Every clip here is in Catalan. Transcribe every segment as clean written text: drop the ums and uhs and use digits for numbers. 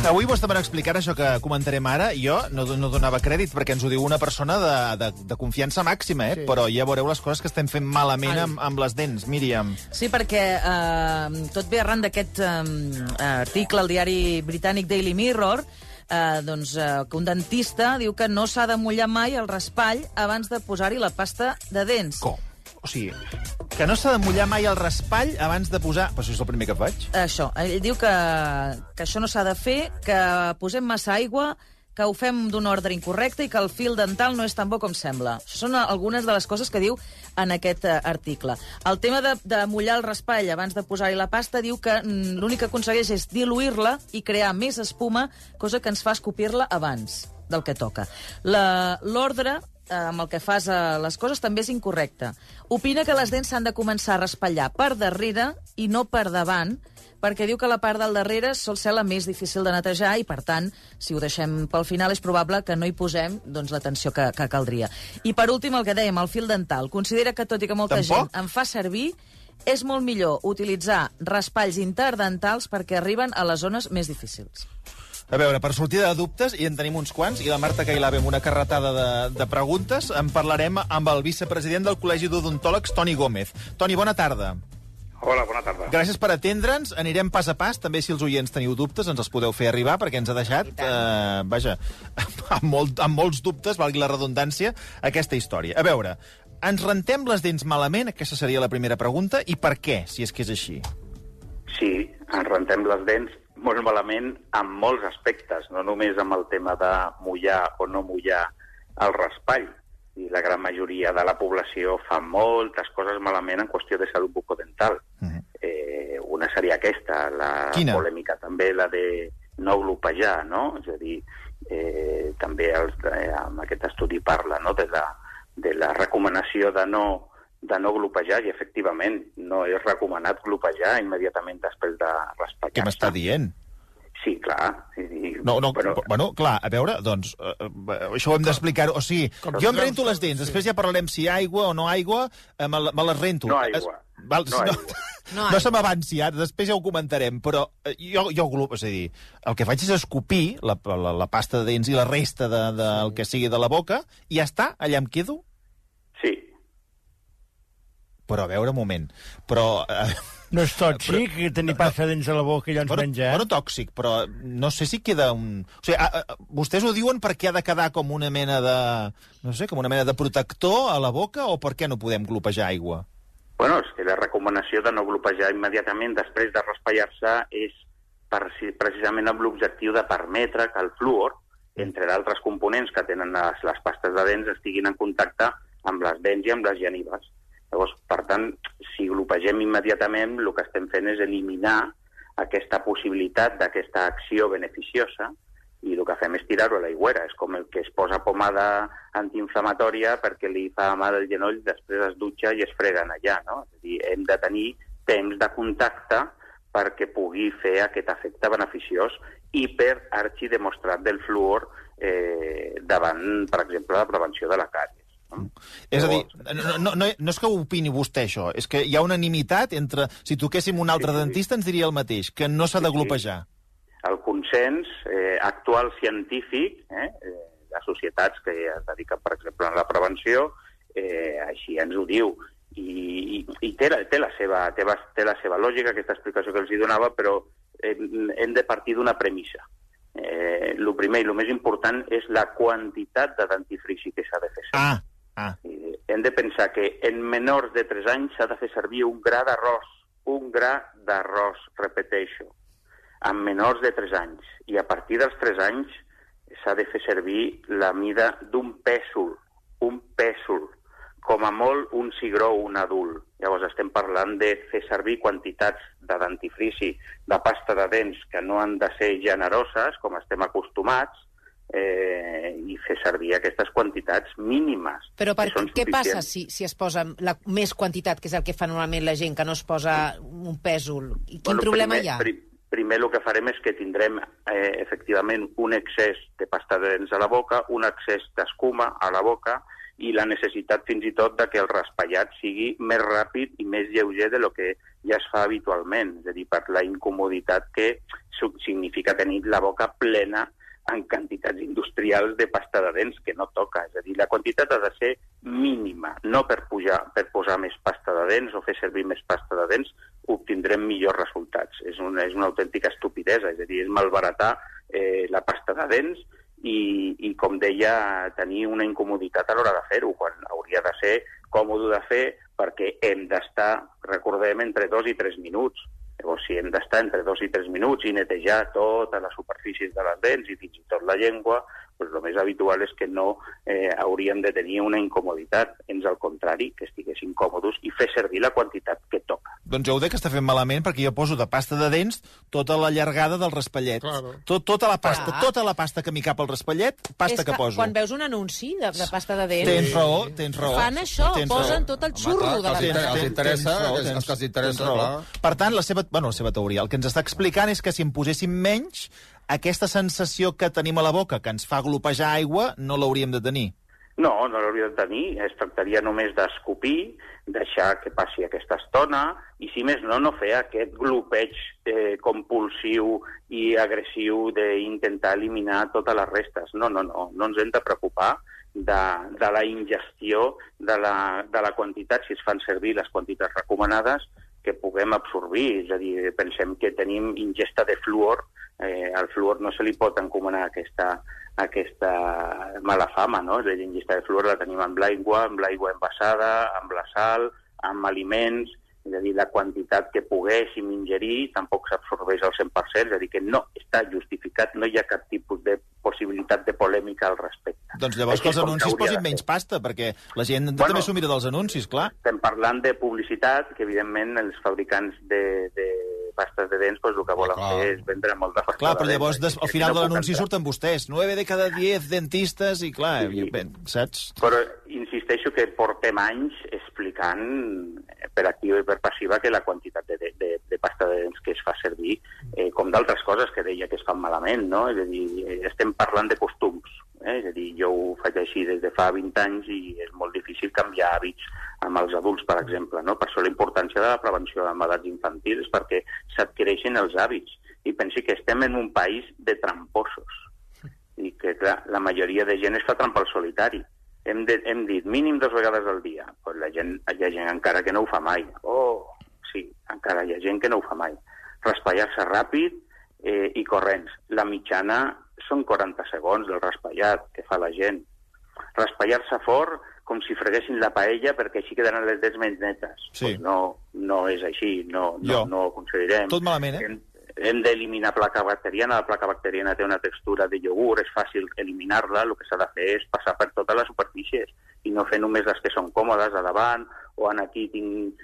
Avui m'ho estaven explicant, això que comentarem ara. Jo no donava crèdit perquè ens ho diu una persona de confiança màxima, Sí. Però ja veureu les coses que estem fent malament amb les dents, Míriam. Sí, perquè tot ve arran d'aquest article al diari britànic Daily Mirror, que un dentista diu que no s'ha de mullar mai el raspall abans de posar-hi la pasta de dents. Com? O sigui, que no s'ha de mullar mai el raspall abans de posar... Però això és el primer que faig. Això, ell diu que això no s'ha de fer, que posem massa aigua, que ho fem d'un ordre incorrecte i que el fil dental no és tan bo com sembla. Això són algunes de les coses que diu en aquest article. El tema de mullar el raspall abans de posar-hi la pasta diu que l'únic que aconsegueix és diluir-la i crear més espuma, cosa que ens fa escopir-la abans del que toca. L'ordre amb el que fas les coses també és incorrecte. Opina que les dents s'han de començar a raspallar per darrere i no per davant, perquè diu que la part del darrere sol ser la més difícil de netejar i, per tant, si ho deixem pel final, és probable que no hi posem l'atenció que caldria. I, per últim, el que dèiem, el fil dental. Considera que, tot i que molta gent en fa servir, és molt millor utilitzar raspalls interdentals perquè arriben a les zones més difícils. A veure, per sortir de dubtes, i en tenim uns quants, i la Marta Cailave amb una carretada de preguntes, en parlarem amb el vicepresident del Col·legi d'Odontòlegs, Toni Gómez. Toni, bona tarda. Hola, bona tarda. Gràcies per atendre'ns. Anirem pas a pas. També, si els oients teniu dubtes, ens els podeu fer arribar, perquè ens ha deixat, amb molts dubtes, valgui la redundància, aquesta història. A veure, ens rentem les dents malament? Aquesta seria la primera pregunta. I per què, si és que és així? Sí, ens rentem les dents molt malament en molts aspectes, no només amb el tema de mullar o no mullar el raspall. I la gran majoria de la població fa moltes coses malament en qüestió de salut bucodental. Una seria aquesta, la polèmica també, la de no glopejar, no? És a dir, també amb aquest estudi parla, no?, de la recomanació de no glopejar, i efectivament no és recomanat glopejar immediatament després de raspallar-se. Què m'està dient? Sí, clar. Bueno, clar, a veure, doncs, això ho hem d'explicar. O sigui, jo em rento les dents, després ja parlarem si aigua o no aigua, me les rento. No aigua. No se m'avanci, ara, després ja ho comentarem, però jo és a dir, el que faig és escopir la pasta de dents i la resta del que sigui de la boca, i ja està, allà em quedo? Sí. Però, a veure, un moment, però... No és tòxic tenir pasta dents a la boca i llavors menjar? Bueno, tòxic, però no sé si queda un... O sigui, vostès ho diuen perquè ha de quedar com una mena de... No sé, com una mena de protector a la boca, o per què no podem glopejar aigua? Bueno, és que la recomanació de no glopejar immediatament després de raspallar-se és precisament amb l'objectiu de permetre que el flúor, entre d'altres components que tenen les pastes de dents, estiguin en contacte amb les dents i amb les genives. Llavors, per tant, si glopegem immediatament, el que estem fent és eliminar aquesta possibilitat d'aquesta acció beneficiosa, i el que fem és tirar-ho a l'aigüera. És com el que es posa pomada antiinflamatòria perquè li fa mal el genoll, després es dutxa i es freguen allà, no? És a dir, hem de tenir temps de contacte perquè pugui fer aquest efecte beneficiós i per arxidemostrat del fluor davant, per exemple, la prevenció de la càries. És a dir, no és que ho opini vostè, això, és que hi ha unanimitat entre... Si toquéssim un altre dentista ens diria el mateix, que no s'ha de glopejar. El consens actual científic, de societats que es dediquen, per exemple, a la prevenció, així ens ho diu. I té la seva lògica, aquesta explicació que els hi donava, però hem de partir d'una premissa. El primer i el més important és la quantitat de dentifrici que s'ha de fer servir. Hem de pensar que en menors de 3 anys s'ha de fer servir un gra d'arròs, repeteixo, en menors de 3 anys. I a partir dels 3 anys s'ha de fer servir la mida d'un pèsol, com a molt un cigró o un adult. Llavors estem parlant de fer servir quantitats de dentifrici, de pasta de dents, que no han de ser generoses, com estem acostumats, i fer servir aquestes quantitats mínimes. Però què passa si es posa la més quantitat, que és el que fa normalment la gent, que no es posa un pèsol? Quin problema hi ha? Primer el que farem és que tindrem efectivament un excés de pasta de dents a la boca, un excés d'escuma a la boca, i la necessitat fins i tot de que el raspallat sigui més ràpid i més lleuger de lo que ja es fa habitualment, és a dir, per la incomoditat que significa tenir la boca plena en quantitats industrials de pasta de dents que no toca. És a dir, la quantitat ha de ser mínima, no per posar més pasta de dents o fer servir més pasta de dents obtindrem millors resultats. És una autèntica estupidesa, és a dir, és malbaratar la pasta de dents i, com deia, tenir una incomoditat a l'hora de fer-ho, quan hauria de ser còmode de fer perquè hem d'estar, recordem, entre 2 i 3 minuts. Llavors, si hem d'estar entre 2 i 3 minuts i netejar totes les superfícies de les dents i fins i tot la llengua, doncs el més habitual és que no hauríem de tenir una incomoditat, ens al contrari, que estiguessin còmodes i fer servir la quantitat que toca. Doncs jo ho que està fent malament perquè jo poso de pasta de dents tota la llargada del raspallet. Claro. Tota la pasta que m'hi cap al raspallet, pasta que poso. Quan veus un anunci de pasta de dents... Tens raó. Fan això, posen tot el xurro de la dents. Els interessa, els que els interessa, clar. Per tant, la seva teoria, el que ens està explicant és que si en poséssim menys, aquesta sensació que tenim a la boca, que ens fa glopejar aigua, no l'hauríem de tenir. No l'hauríem de tenir. Es tractaria només d'escopir, deixar que passi aquesta estona, i si més no fer aquest glopeig compulsiu i agressiu d'intentar eliminar totes les restes. No ens hem de preocupar de la ingestió de la quantitat, si es fan servir les quantitats recomanades, que puguem absorbir. És a dir, pensem que tenim ingesta de fluor. Al fluor no se li pot encomanar aquesta mala fama, no? És a dir, ingesta de fluor la tenim amb l'aigua envasada, amb la sal, amb aliments. És a dir, la quantitat que poguéssim ingerir tampoc s'absorbeix al 100%, és a dir, que no està justificat, no hi ha cap tipus de possibilitat de polèmica al respecte. Doncs llavors que els anuncis posin menys pasta, perquè la gent també s'ho mira dels anuncis, clar. Estem parlant de publicitat, que evidentment els fabricants de pastes de dents el que volen fer és vendre molt de pasta de dents. Clar, però llavors al final de l'anunci surten vostès. 9 de cada 10 dentistes i clar, saps? Però insisteixo que portem anys explicant per activa i per passiva que la quantitat de pasta de dents que es fa servir, com d'altres coses que deia que es fan malament, no? És a dir, estem parlant de costums. És a dir, jo ho faig així des de fa 20 anys i és molt difícil canviar hàbits amb els adults, per exemple, no? Per això la importància de la prevenció de malats infantils, perquè s'adquireixen els hàbits. I pensi que estem en un país de tramposos. I que, clar, la majoria de gent es fa trampa al solitari. Hem dit mínim 2 vegades al dia. Pues hi ha gent encara que no ho fa mai. Sí, encara hi ha gent que no ho fa mai. Raspallar-se ràpid i corrents. La mitjana són 40 segons del raspallat que fa la gent. Raspallar-se fort com si freguessin la paella perquè així quedaran les dents menys netes. Sí. Pues no és així, no ho aconseguirem. Tot malament, Hem d'eliminar placa bacteriana. La placa bacteriana té una textura de iogurt, és fàcil eliminar-la. El que s'ha de fer és passar per totes les superfícies i no fer només les que són còmodes a davant o aquí tinc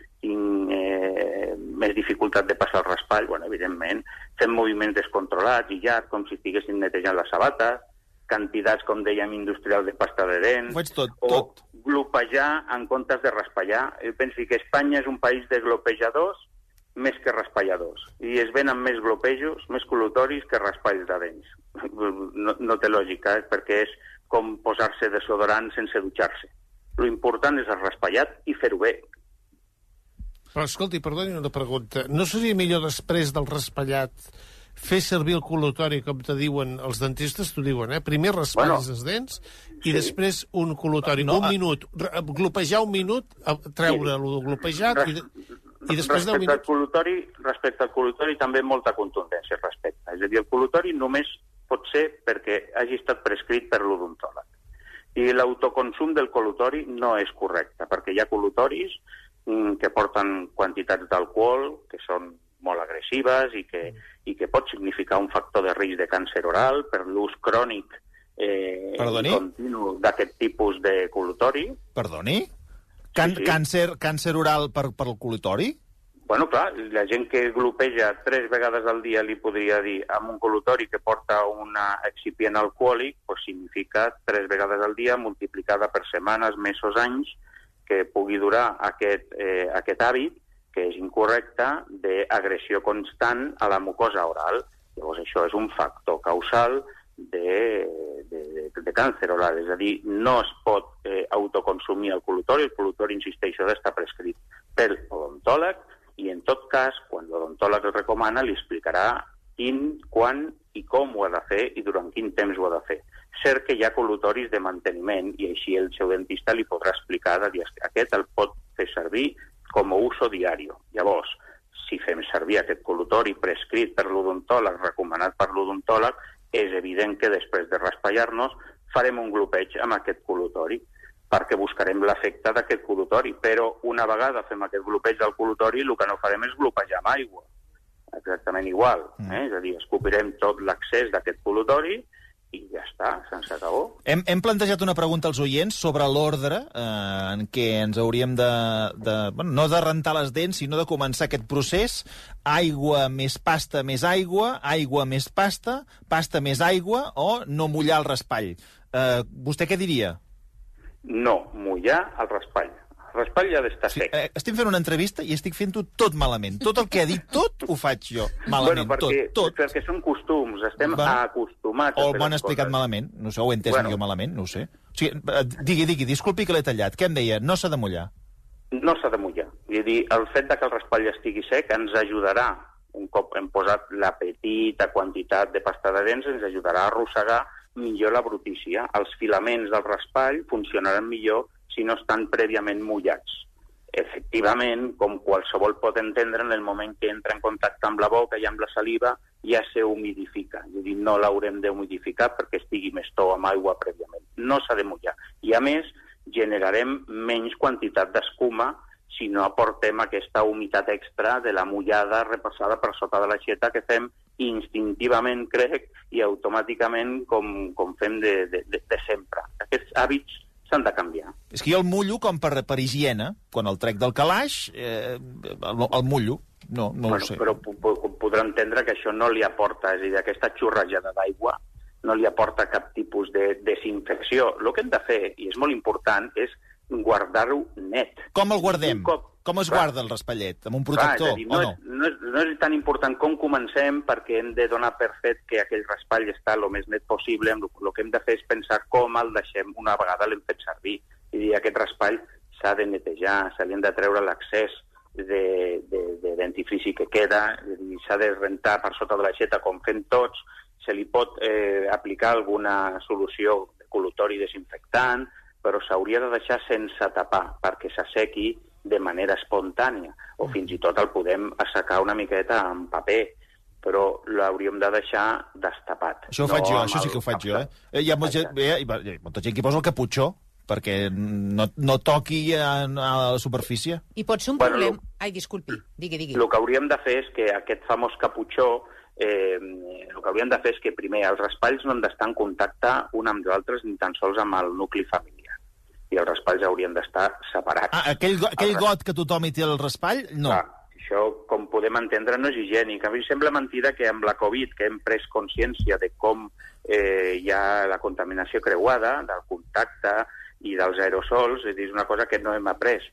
més dificultat de passar el raspall. Bueno, evidentment, fem moviments descontrolats i llargs, com si estiguessin netejant les sabates, quantitats, com dèiem, industrials de pasta de dents, ho faig tot. Glopejar en comptes de raspallar. Pensi que Espanya és un país de glopejadors més que raspalladors. I es venen més glopejos, més col·lutoris que raspalls de dents. No té lògica, perquè és com posar-se desodorant sense dutxar-se. Lo important és el raspallat i fer-ho bé. Però, escolti, perdoni una pregunta. No seria millor després del raspallat fer servir el col·lutori, com te diuen els dentistes, t'ho diuen, Primer raspalles les dents i després un col·lutori. Un minut. Glopejar un minut, treure el glopejat i després d'un minut... Respecte al col·lutori també molta contundència respecte. És a dir, el col·lutori només pot ser perquè hagi estat prescrit per l'odontòleg. I l'autoconsum del col·lutori no és correcte, perquè hi ha col·lutoris que porten quantitats d'alcohol que són molt agressives i que pot significar un factor de risc de càncer oral per l'ús crònic i continu d'aquest tipus de col·lutori. Perdoni? Sí. Càncer oral per el col·lutori? Bueno, clar, la gent que glopeja 3 vegades al dia, li podria dir, amb un col·lutori que porta un excipient alcohòlic, pues significa 3 vegades al dia multiplicada per setmanes, mesos, anys, que pugui durar aquest hàbit, que és incorrecte, d'agressió constant a la mucosa oral. Llavors, això és un factor causal de càncer oral. És a dir, no es pot autoconsumir el col·lutori. El col·lutori, insisteixo, ha d'estar prescrit pel odontòleg i, en tot cas, quan l'odontòleg el recomana, li explicarà quin, quan i com ho ha de fer i durant quin temps ho ha de fer. Cert que hi ha col·lutoris de manteniment i així el seu dentista li podrà explicar de dir aquest el pot fer servir com a uso diari. Llavors, si fem servir aquest col·lutori prescrit per l'odontòleg, recomanat per l'odontòleg, és evident que després de raspallar-nos farem un glopeig amb aquest col·lutori, perquè buscarem l'efecte d'aquest col·lutori. Però una vegada fem aquest glopeig del col·lutori, el que no farem és glopejar amb aigua. Exactament igual. És a dir, escopirem tot l'excés d'aquest col·lutori i ja està, se'ns acabó. Hem plantejat una pregunta als oients sobre l'ordre en què ens hauríem no de rentar les dents, sinó de començar aquest procés. Aigua més pasta més aigua, aigua més pasta, pasta més aigua, o no mullar el raspall. Vostè què diria? No, mullar el raspall. El raspall ja ha d'estar sec. Estic fent una entrevista i estic fent-ho tot malament. Tot el que ha dit, tot ho faig jo malament. Tot. Perquè són costums, estem acostumats a fer les coses. O m'han explicat malament, no sé, ho he entès jo malament, no ho sé. O sigui, digui, disculpi que l'he tallat. Què em deia? No s'ha de mullar. No s'ha de mullar. És a dir, el fet que el raspall estigui sec ens ajudarà, un cop hem posat la petita quantitat de pasta de dents, ens ajudarà a arrossegar millor la brutícia. Els filaments del raspall funcionaran millor si no estan prèviament mullats. Efectivament, com qualsevol pot entendre, en el moment que entra en contacte amb la boca i amb la saliva, ja se humidifica. És a dir, no l'haurem d'humidificar perquè estigui més tou amb aigua prèviament. No s'ha de mullar. I, a més, generarem menys quantitat d'escuma si no aportem aquesta humitat extra de la mullada repassada per sota de l'aixeta que fem instintivament, crec, i automàticament com fem de sempre. Aquests hàbits s'han de canviar. És que jo el mullo com per higiene. Quan el trec del calaix, el mullo. No ho sé. Però podrà entendre que això no li aporta, és a dir, aquesta xorrejada d'aigua no li aporta cap tipus de desinfecció. El que hem de fer, i és molt important, és guardar-ho net. Com el guardem? Com es guarda el raspallet? Amb un protector o no? No és tan important com comencem, perquè hem de donar per fet que aquell raspall està el més net possible. El que hem de fer és pensar com el deixem una vegada l'hem fet servir. És a dir, aquest raspall s'ha de netejar, se li han de treure l'excés de dentifrici que queda, s'ha de rentar per sota de l'aixeta com fem tots, se li pot aplicar alguna solució de col·lutori desinfectant, però s'hauria de deixar sense tapar perquè s'assequi de manera espontània, o fins i tot el podem assecar una miqueta amb paper, però l'hauríem de deixar destapat. Això ho faig jo, això sí que ho faig jo. Hi ha molta gent que posa el caputxó perquè no toqui a la superfície. I pot ser un problema... Ai, disculpi, digui. El que hauríem de fer és que aquest famós caputxó, el que hauríem de fer és que primer els raspalls no han d'estar en contacte un amb l'altre ni tan sols amb el nucli familiar. I els raspalls haurien d'estar separats. Aquell got que tothom hi té el raspall, no. Clar, això, com podem entendre, no és higiènic. A mi sembla mentida que amb la Covid, que hem pres consciència de com hi ha la contaminació creuada, del contacte i dels aerosols, és una cosa que no hem après.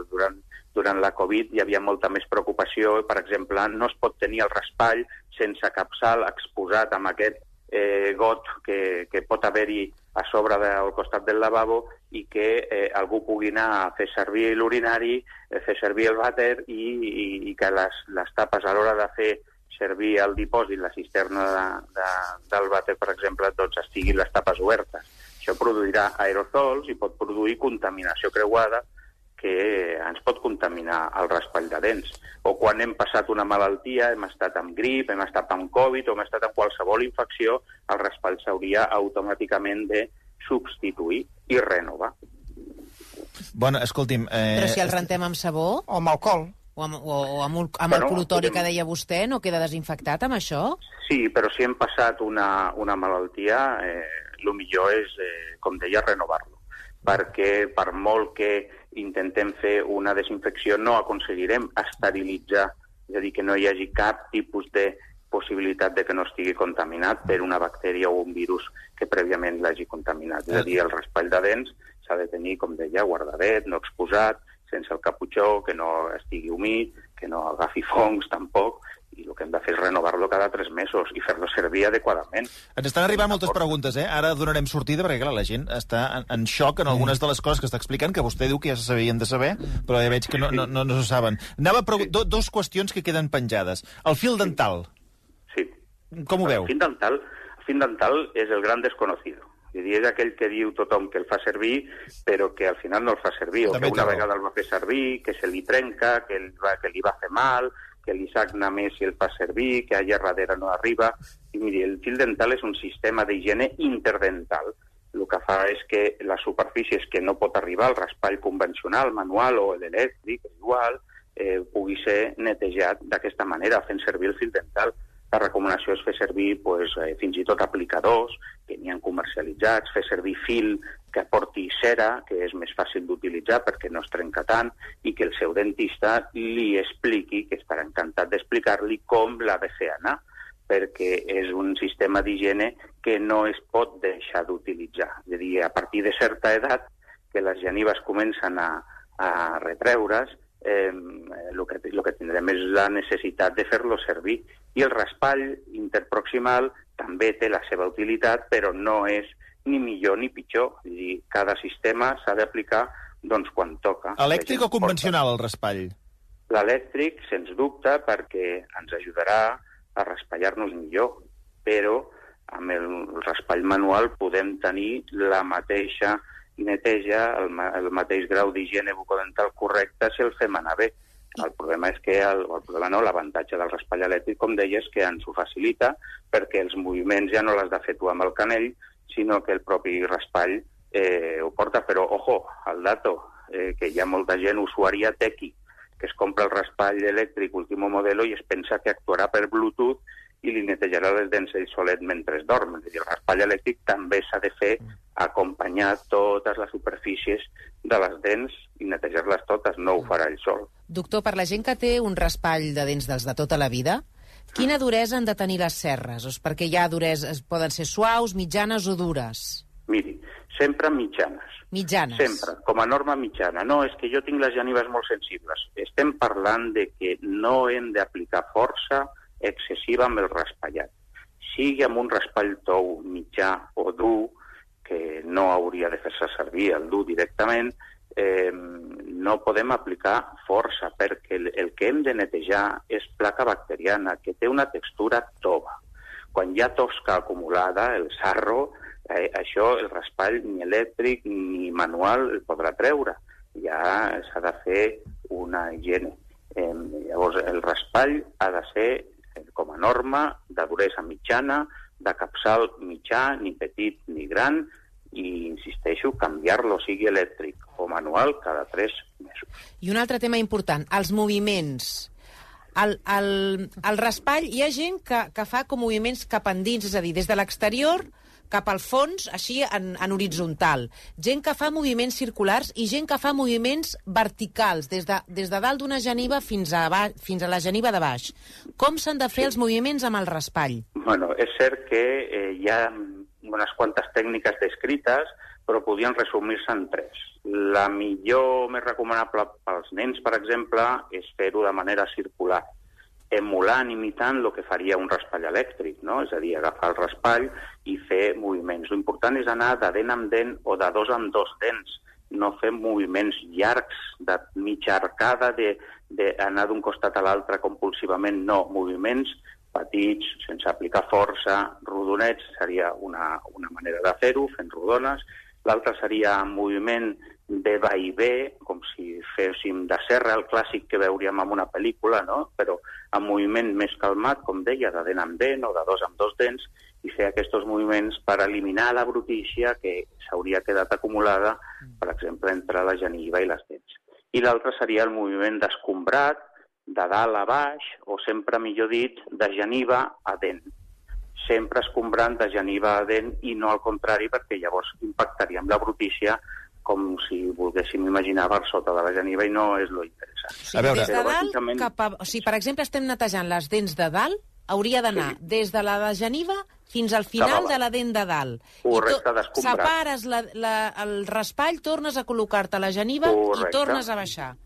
Durant la Covid hi havia molta més preocupació. Per exemple, no es pot tenir el raspall sense capçal exposat amb aquest got que pot haver-hi a sobre del costat del lavabo i que algú pugui anar a fer servir l'urinari, fer servir el vàter i que les tapes a l'hora de fer servir el dipòsit, la cisterna del vàter, per exemple, doncs estiguin les tapes obertes. Això produirà aerosols i pot produir contaminació creuada que ens pot contaminar el raspall de dents. O quan hem passat una malaltia, hem estat amb grip, hem estat amb Covid o hem estat amb qualsevol infecció, el raspall s'hauria automàticament de substituir i renovar. Bueno, escolti'm... Però si el rentem amb sabó... O amb alcohol. O amb el col·lutori que deia vostè, no queda desinfectat amb això? Sí, però si hem passat una malaltia, el millor és, com deia, renovar-lo. Perquè per molt que intentem fer una desinfecció no aconseguirem esterilitzar, és a dir, que no hi hagi cap tipus de possibilitat de que no estigui contaminat per una bactèria o un virus que prèviament l'hagi contaminat. És a dir, el raspall de dents s'ha de tenir, com deia, guardadet, no exposat, sense el caputxó, que no estigui humit, que no agafi fongs tampoc, i el que hem de fer és renovar-lo cada 3 mesos i fer-lo servir adequadament. Ens estan arribant moltes preguntes, Ara donarem sortida, perquè clar, la gent està en xoc en algunes de les coses que està explicant, que vostè diu que ja se sabien de saber, però ja veig que no se saben. Anava a dos qüestions que queden penjades. El fil dental. Sí. Com ho veu? El fil dental és el gran desconocido. És aquell que diu tothom que el fa servir, però que al final no el fa servir, o que una vegada el va fer servir, que se li trenca, que li va fer mal, que li sagna més si el fa servir, que allà darrere no arriba. I miri, el fil dental és un sistema d'higiene interdental. El que fa és que les superfícies que no pot arribar al raspall convencional, manual o l'elèctric, igual, pugui ser netejat d'aquesta manera, fent servir el fil dental. La recomanació és fer servir fins i tot aplicadors que n'hi ha comercialitzats, fer servir fil que porti cera, que és més fàcil d'utilitzar perquè no es trenca tant, i que el seu dentista li expliqui, que estarà encantat d'explicar-li com l'ha de fer anar, perquè és un sistema d'higiene que no es pot deixar d'utilitzar. És a dir, a partir de certa edat, que les genives comencen a retreure's, el que tindrem és la necessitat de fer-lo servir. I el raspall interproximal també té la seva utilitat, però no és ni millor ni pitjor. És a dir, cada sistema s'ha d'aplicar quan toca. Elèctric o convencional, el raspall? L'elèctric, sens dubte, perquè ens ajudarà a raspallar-nos millor, però amb el raspall manual podem tenir la mateixa neteja, el mateix grau d'higiene bucodental correcte si el fem anar bé. El problema és que l'avantatge del raspall elèctric, com deia, és que ens ho facilita perquè els moviments ja no l'has de fer tu amb el canell, sinó que el propi raspall ho porta. Però, ojo, al dato, que hi ha molta gent usuària tequi que es compra el raspall elèctric último modelo i es pensa que actuarà per Bluetooth i li netejarà les dents ell solet mentre es dorm. És a dir, el raspall elèctric també s'ha de fer acompanyar totes les superfícies de les dents i netejar-les totes, no ho farà ell sol. Doctor, per la gent que té un raspall de dents dels de tota la vida, quina duresa han de tenir les cerres? Perquè hi ha dureses, poden ser suaus, mitjanes o dures? Miri, sempre mitjanes. Mitjanes. Sempre, com a norma mitjana. No, és que jo tinc les genives molt sensibles. Estem parlant de que no hem d'aplicar força excessiva amb el raspallat. Sigui amb un raspall tou mitjà o dur, que no hauria de fer-se servir el dur directament, no podem aplicar força, perquè el que hem de netejar és placa bacteriana, que té una textura tova. Quan hi ha tosca acumulada, el sarro, això el raspall ni elèctric ni manual el podrà treure. Ja s'ha de fer una higiene. Llavors, el raspall ha de ser, com a norma, de duresa mitjana, de capçal mitjà, ni petit ni gran, i, insisteixo, canviar-lo, sigui elèctric o manual, cada 3 mesos. I un altre tema important, els moviments. El raspall, hi ha gent que fa com moviments cap endins, és a dir, des de l'exterior cap al fons, així en horitzontal. Gent que fa moviments circulars i gent que fa moviments verticals, des de dalt d'una geniva fins a la geniva de baix. Com s'han de fer els moviments amb el raspall? Bueno, és cert que hi ha unes quantes tècniques descrites, però podien resumir-se en 3. La millor, més recomanable pels nens, per exemple, és fer-ho de manera circular, emulant, imitant el que faria un raspall elèctric, no? És a dir, agafar el raspall i fer moviments. L'important és anar de dent amb dent o de dos amb dos dents, no fer moviments llargs, de mitja arcada, d'anar d'un costat a l'altre compulsivament, no. Moviments petits, sense aplicar força, rodonets, seria una manera de fer-ho, fent rodones. L'altre seria un moviment de va i ve, com si féssim de serra, el clàssic que veuríem en una pel·lícula, no? Però amb moviment més calmat, com deia, de dent amb dent o de dos amb dos dents, i fer aquests moviments per eliminar la brutícia que s'hauria quedat acumulada, per exemple, entre la geniva i les dents. I l'altre seria el moviment d'escombrat, de dalt a baix, o sempre, millor dit, de geniva a dent. Sempre escombrant de geniva a dent i no al contrari, perquè llavors impactaríem la brutícia com si volguéssim imaginar per sota de la geniva i no és lo interessant. O sigui, des de dalt cap a... O sigui, per exemple, estem netejant les dents de dalt, hauria d'anar des de la de geniva fins al final de la dent de dalt. Correcte, d'escombrat. Separes el raspall, tornes a col·locar-te la geniva i tornes a baixar.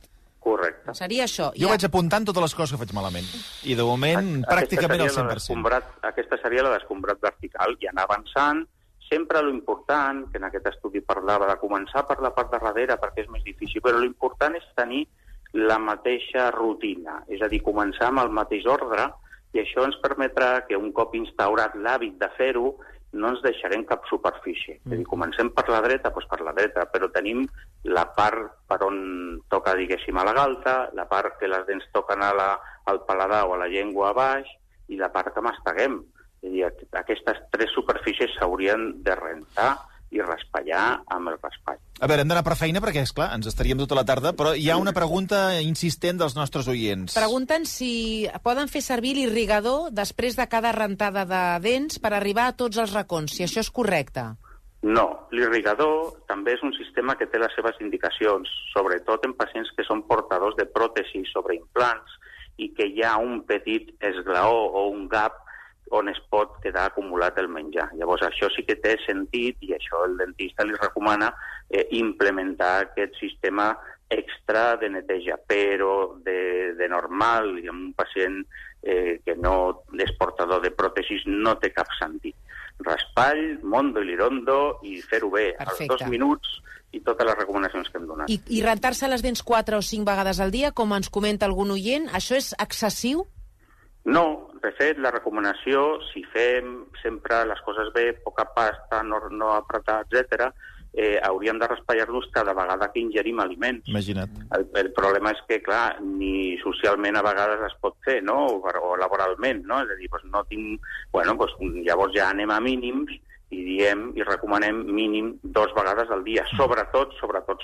Correcte. Seria això. Jo vaig apuntant totes les coses que faig malament. I de moment, pràcticament al 100%. Aquesta seria la d'escombrat vertical. I anar avançant, sempre l'important, que en aquest estudi parlava de començar per la part de darrere perquè és més difícil, però l'important és tenir la mateixa rutina, és a dir, començar amb el mateix ordre, i això ens permetrà que un cop instaurat l'hàbit de fer-ho, no ens deixarem cap superfície. És a dir, comencem per la dreta, doncs per la dreta, però tenim la part per on toca, diguéssim, a la galta, la part que les dents toquen al paladar o a la llengua a baix, i la part que masteguem. És a dir, aquestes 3 superfícies s'haurien de rentar i raspallar amb el raspall. A veure, hem d'anar per feina perquè, esclar, ens estaríem tota la tarda, però hi ha una pregunta insistent dels nostres oients. Pregunten si poden fer servir l'irrigador després de cada rentada de dents per arribar a tots els racons, si això és correcte. No, l'irrigador també és un sistema que té les seves indicacions, sobretot en pacients que són portadors de pròtesis sobre implants i que hi ha un petit esglaó o un gap on es pot quedar acumulat el menjar. Llavors, això sí que té sentit, i això el dentista li recomana implementar aquest sistema extra de neteja, però de normal, i amb un pacient que no és portador de pròtesis, no té cap sentit. Raspall, mondo i lirondo, i fer-ho bé, Perfecte. als 2 minuts, i totes les recomanacions que hem donat. I rentar-se les dents 4 o 5 vegades al dia, com ens comenta algun oient, això és excessiu? No, de fet, la recomanació, si fem sempre les coses bé, poca pasta, no apretar, etc., hauríem de raspallar-nos cada vegada que ingerim aliments. Imagina't. El problema és que, clar, ni socialment a vegades es pot fer, no?, o laboralment, no? És a dir, doncs no tinc... Bueno, doncs llavors ja anem a mínims i diem i recomanem mínim 2 vegades al dia. Sobretot,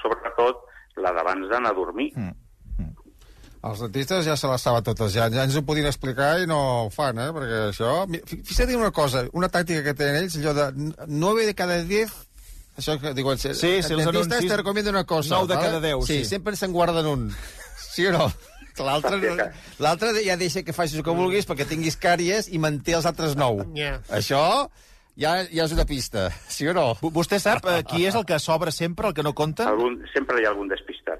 la d'abans d'anar a dormir. Els dentistes ja se les saben totes, ja ens ho podien explicar i no ho fan, perquè això... Fixa't una cosa, una tàctica que tenen ells, allò de 9 de cada 10... Això que diuen... Sí, els dentistes te recomienden una cosa. 9 de cada 10, sí. Sempre se'n guarden un. Sí o no? L'altre ja deixa que facis el que vulguis perquè tinguis càries i manté els altres 9. Yeah. Això ja és una pista, sí o no? Vostè sap qui és el que sobra sempre, el que no compta? Sempre hi ha algun despistat.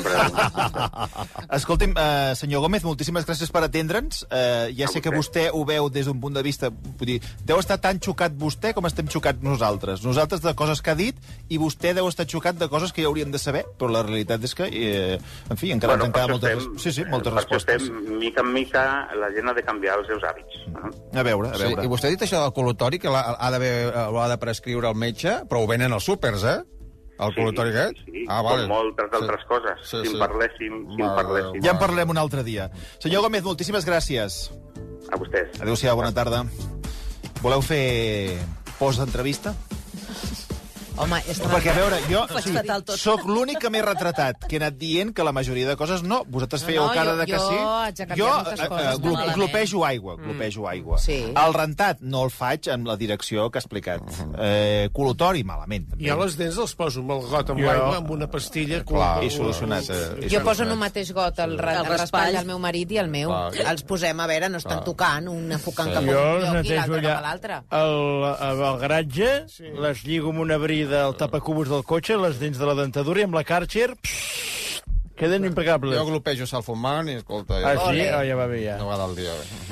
Escolti'm, senyor Gómez, moltíssimes gràcies per atendre'ns. Ja sé que vostè ho veu des d'un punt de vista... Vull dir, deu estar tan xocat vostè com estem xocats nosaltres. Nosaltres de coses que ha dit i vostè deu estar xocat de coses que ja hauríem de saber, però la realitat és que, en fi, encara ens en queden moltes respostes. Mica en mica, la gent ha de canviar els seus hàbits. A veure. Sí, i vostè ha dit això del col·lutori, que ho ha de prescriure el metge, però ho venen als súpers, El col·lutori aquest? Sí, com moltes altres coses. Si en parléssim. Ja en parlem un altre dia. Senyor Gómez, moltíssimes gràcies. A vostès. Adéu-siau, bona tarda. Voleu fer post-entrevista? Home, és perquè, a veure, jo soc l'únic que m'he retratat, que he anat dient que la majoria de coses no. Vosaltres fèieu cara de que sí. Jo glopejo aigua. Sí. El rentat no el faig amb la direcció que ha explicat. Col·lutori, malament. També. I a les dents els poso amb el got amb aigua, amb una pastilla... I solucionat. Jo poso en un mateix got el raspall del meu marit i el meu. Els posem, a veure, no estan tocant, un enfocant cap a un lloc i l'altre cap a l'altre. Al garatge les lligo amb una brida del tapacubos del cotxe, les dents de la dentadura i amb la Kärcher queden impecables. Jo glopejo salfumant i, escolta... Ah, sí? Ja va bé, ja. Una vegada al dia.